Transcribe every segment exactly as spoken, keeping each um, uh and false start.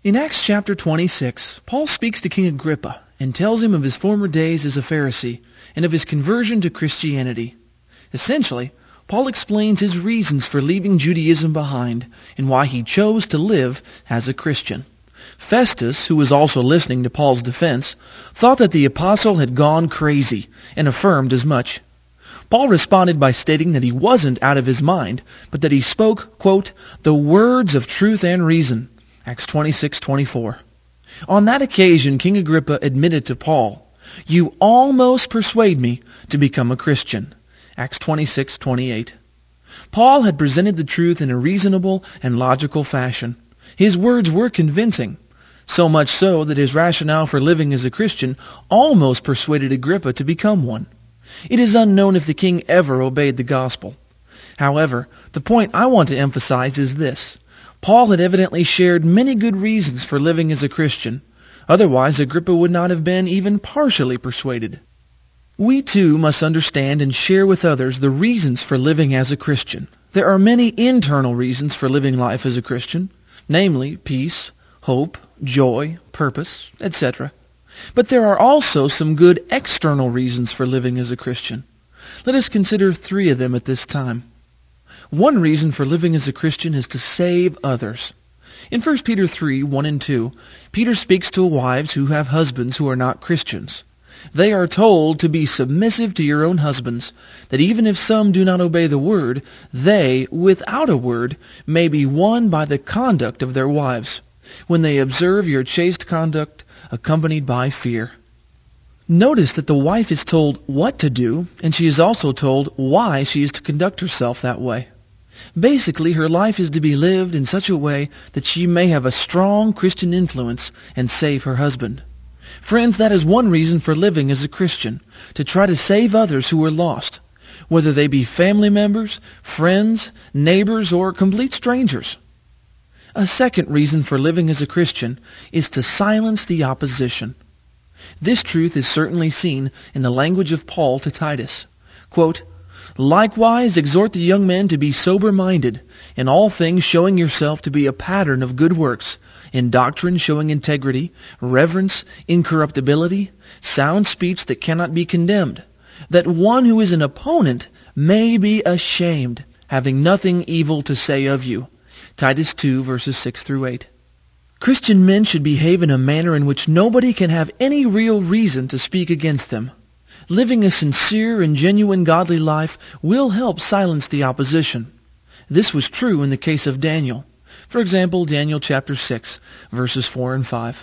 In Acts chapter twenty-six, Paul speaks to King Agrippa and tells him of his former days as a Pharisee and of his conversion to Christianity. Essentially, Paul explains his reasons for leaving Judaism behind and why he chose to live as a Christian. Festus, who was also listening to Paul's defense, thought that the apostle had gone crazy and affirmed as much. Paul responded by stating that he wasn't out of his mind, but that he spoke, quote, the words of truth and reason. Acts twenty-six twenty-four. On that occasion, King Agrippa admitted to Paul, "You almost persuade me to become a Christian." Acts twenty-six twenty-eight. Paul had presented the truth in a reasonable and logical fashion. His words were convincing, so much so that his rationale for living as a Christian almost persuaded Agrippa to become one. It is unknown if the king ever obeyed the gospel. However, the point I want to emphasize is this. Paul had evidently shared many good reasons for living as a Christian. Otherwise, Agrippa would not have been even partially persuaded. We too must understand and share with others the reasons for living as a Christian. There are many internal reasons for living life as a Christian, namely peace, hope, joy, purpose, et cetera. But there are also some good external reasons for living as a Christian. Let us consider three of them at this time. One reason for living as a Christian is to save others. In First Peter three, one and two, Peter speaks to wives who have husbands who are not Christians. They are told to be submissive to your own husbands, that even if some do not obey the word, they, without a word, may be won by the conduct of their wives, when they observe your chaste conduct accompanied by fear. Notice that the wife is told what to do, and she is also told why she is to conduct herself that way. Basically, her life is to be lived in such a way that she may have a strong Christian influence and save her husband. Friends, that is one reason for living as a Christian, to try to save others who are lost, whether they be family members, friends, neighbors, or complete strangers. A second reason for living as a Christian is to silence the opposition. This truth is certainly seen in the language of Paul to Titus. Quote, likewise exhort the young men to be sober-minded, in all things showing yourself to be a pattern of good works, in doctrine showing integrity, reverence, incorruptibility, sound speech that cannot be condemned, that one who is an opponent may be ashamed, having nothing evil to say of you. Titus two, verses six through eight. Christian men should behave in a manner in which nobody can have any real reason to speak against them. Living a sincere and genuine godly life will help silence the opposition. This was true in the case of Daniel. For example, Daniel chapter six, verses four and five.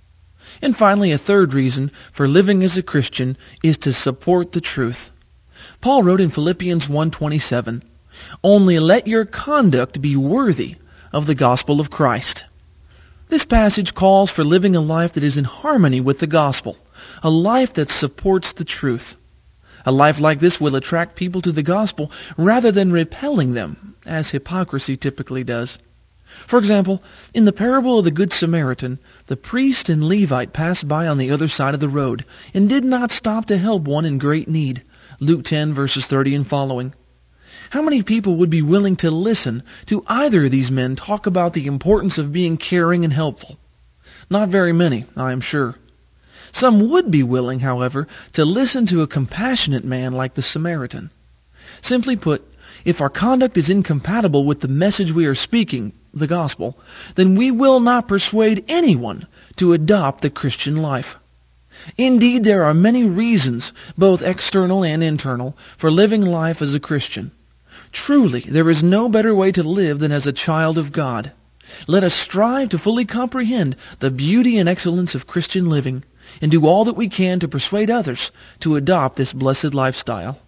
And finally, a third reason for living as a Christian is to support the truth. Paul wrote in Philippians one twenty-seven, only let your conduct be worthy of the gospel of Christ. This passage calls for living a life that is in harmony with the gospel, a life that supports the truth. A life like this will attract people to the gospel rather than repelling them, as hypocrisy typically does. For example, in the parable of the Good Samaritan, the priest and Levite passed by on the other side of the road and did not stop to help one in great need. Luke ten, verses thirty and following. How many people would be willing to listen to either of these men talk about the importance of being caring and helpful? Not very many, I am sure. Some would be willing, however, to listen to a compassionate man like the Samaritan. Simply put, if our conduct is incompatible with the message we are speaking, the gospel, then we will not persuade anyone to adopt the Christian life. Indeed, there are many reasons, both external and internal, for living life as a Christian. Truly, there is no better way to live than as a child of God. Let us strive to fully comprehend the beauty and excellence of Christian living and do all that we can to persuade others to adopt this blessed lifestyle.